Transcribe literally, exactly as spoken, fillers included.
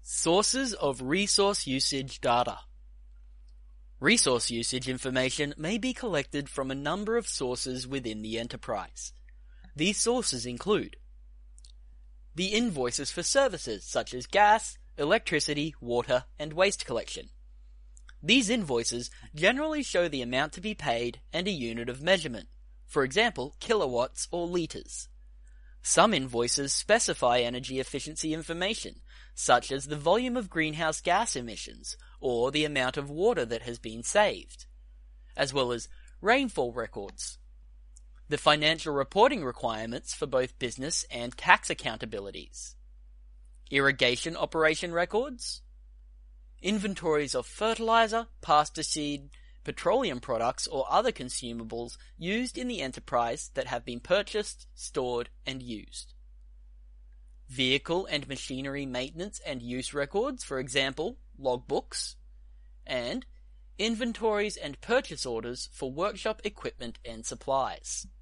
Sources of resource usage data. Resource usage information may be collected from a number of sources within the enterprise. These sources include the invoices for services such as gas, electricity, water, and waste collection. These invoices generally show the amount to be paid and a unit of measurement, for example, kilowatts or litres. Some invoices specify energy efficiency information, such as the volume of greenhouse gas emissions or the amount of water that has been saved, as well as rainfall records, the financial reporting requirements for both business and tax accountabilities, irrigation operation records, inventories of fertilizer, pasture seed, petroleum products or other consumables used in the enterprise that have been purchased, stored, and used. Vehicle and machinery maintenance and use records, for example, logbooks, and inventories and purchase orders for workshop equipment and supplies.